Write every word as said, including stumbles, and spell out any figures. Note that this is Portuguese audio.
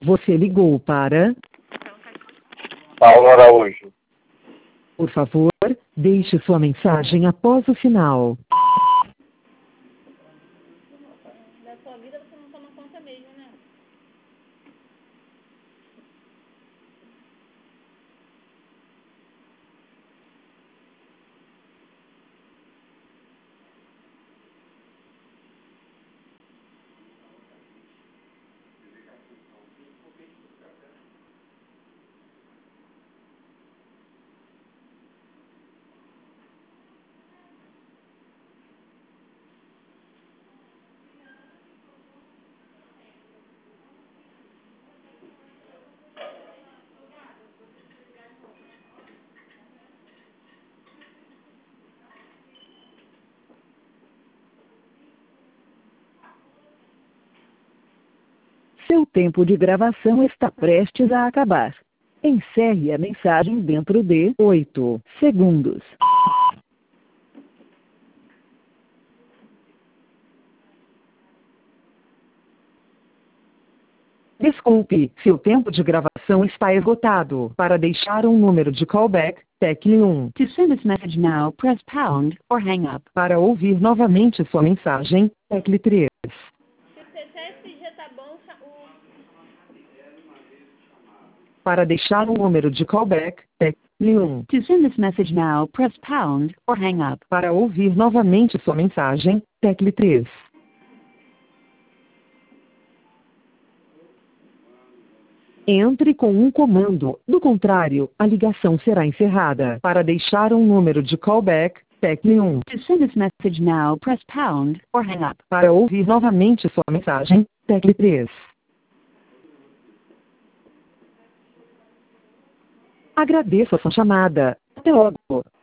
Você ligou para... Paulo Araújo. Por favor, deixe sua mensagem após o sinal. Da sua vida você não toma conta mesmo, né? Seu tempo de gravação está prestes a acabar. Encerre a mensagem dentro de oito segundos. Desculpe, seu tempo de gravação está esgotado. Para deixar um número de callback, tecle um. To send this message now, press pound or hang up. Para ouvir novamente sua mensagem, tecle três. Se até esse dia tá bom, o... Para deixar um número de callback, tecle um. To send this message now, press pound or hang up. Para ouvir novamente sua mensagem, tecle três. Entre com um comando, do contrário, a ligação será encerrada. Para deixar um número de callback, tecle um. To send this message now, press pound or hang up. Para ouvir novamente sua mensagem, tecle três. Agradeço a sua chamada. Até logo.